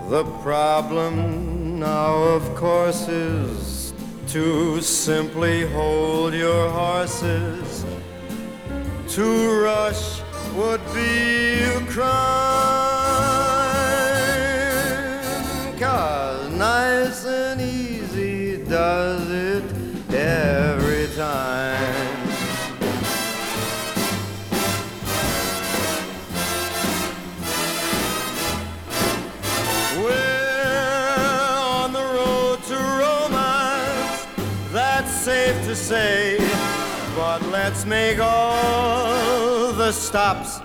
The problem now, of course, is to simply hold your horses. To rush would be a crime, 'cause nice and easy does it every time. We're on the road to romance, that's safe to say, but let's make all the stops